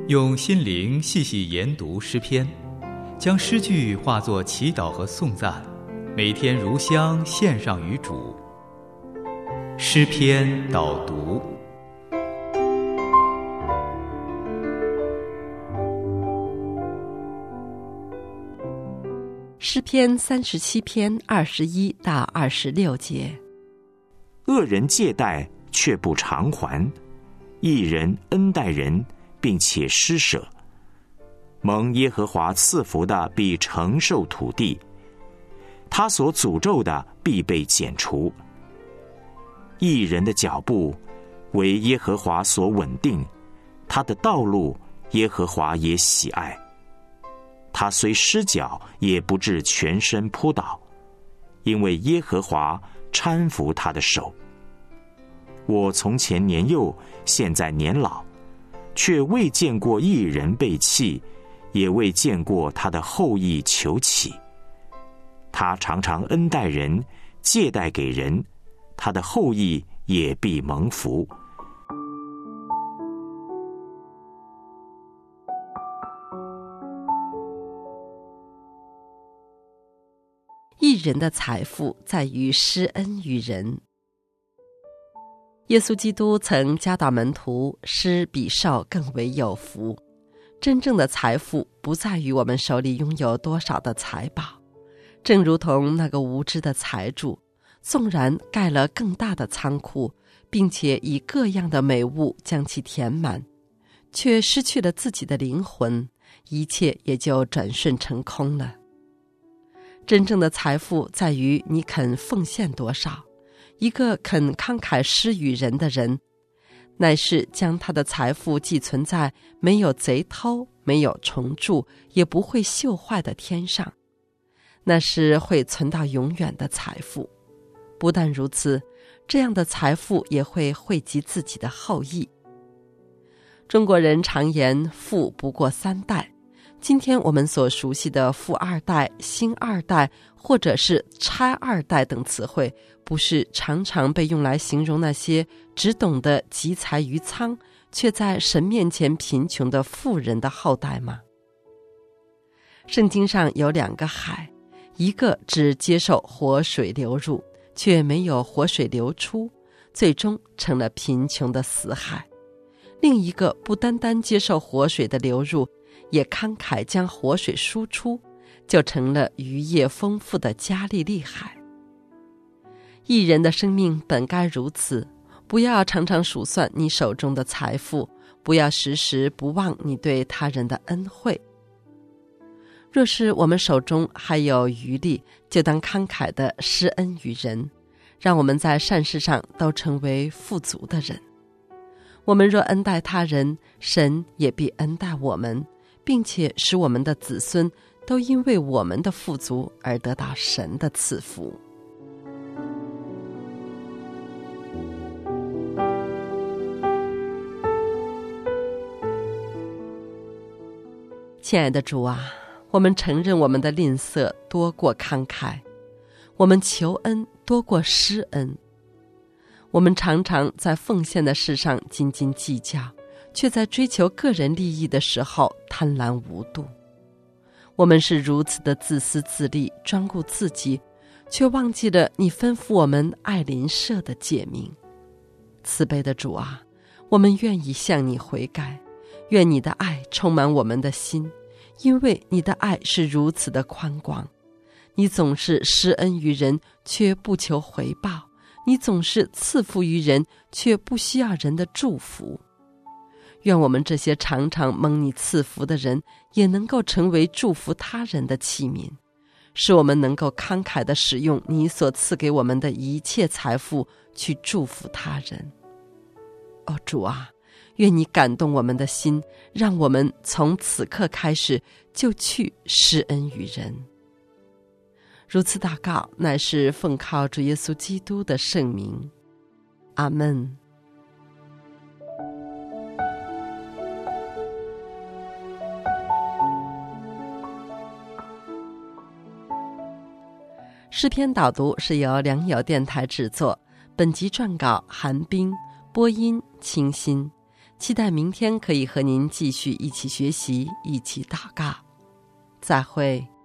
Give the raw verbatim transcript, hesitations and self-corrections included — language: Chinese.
用心灵细细研读诗篇，将诗句化作祈祷和颂赞，每天如香献上于主。诗篇导读。 诗篇三十七篇二十一到二十六节。 恶人借贷却不偿还，义人恩待人，并且施舍。蒙耶和华赐福的必承受土地，他所诅咒的必被剪除。义人的脚步为耶和华所稳定，他的道路耶和华也喜爱。他虽失脚，也不至全身扑倒，因为耶和华搀扶他的手。我从前年幼，现在年老，却未见过义人被弃，也未见过他的后裔求乞。他常常恩待人，借贷给人，他的后裔也必蒙福。 义人的财富在于施恩于人。耶稣基督曾教导门徒，施比受更为有福。真正的财富不在于我们手里拥有多少的财宝，正如同那个无知的财主，纵然盖了更大的仓库，并且以各样的美物将其填满，却失去了自己的灵魂，一切也就转瞬成空了。真正的财富在于你肯奉献多少。一个肯慷慨施与人的人，乃是将他的财富寄存在没有贼偷、没有虫蛀，也不会锈坏的天上，那是会存到永远的财富。不但如此，这样的财富也会惠及自己的后裔。中国人常言富不过三代，今天我们所熟悉的富二代、星二代或者是拆二代等词汇，不是常常被用来形容那些只懂得集财于仓，却在神面前贫穷的富人的后代吗？圣经上有两个海，一个只接受活水流入，却没有活水流出，最终成了贫穷的死海；另一个不单单接受活水的流入，也慷慨将活水输出，就成了渔业丰富的加利利海。义人的生命本该如此，不要常常数算你手中的财富，不要时时不忘你对他人的恩惠。若是我们手中还有余力，就当慷慨地施恩于人，让我们在善事上都成为富足的人。我们若恩待他人，神也必恩待我们，并且使我们的子孙都因为我们的富足而得到神的赐福。亲爱的主啊，我们承认我们的吝啬多过慷慨，我们求恩多过施恩。我们常常在奉献的事上斤斤计较，却在追求个人利益的时候贪婪无度。我们是如此的自私自利，专顾自己，却忘记了你吩咐我们爱邻舍的诫命。慈悲的主啊，我们愿意向你悔改，愿你的爱充满我们的心，因为你的爱是如此的宽广。你总是施恩于人，却不求回报；你总是赐福于人，却不需要人的祝福。愿我们这些常常蒙你赐福的人，也能够成为祝福他人的器皿，使我们能够慷慨地使用你所赐给我们的一切财富，去祝福他人。哦，主啊，愿你感动我们的心，让我们从此刻开始就去施恩于人。如此祷告，乃是奉靠主耶稣基督的圣名。阿们。诗篇导读是由良友电台制作，本集撰稿韩冰，播音清新。 期待明天可以和您继续一起学习，一起祷告。再会。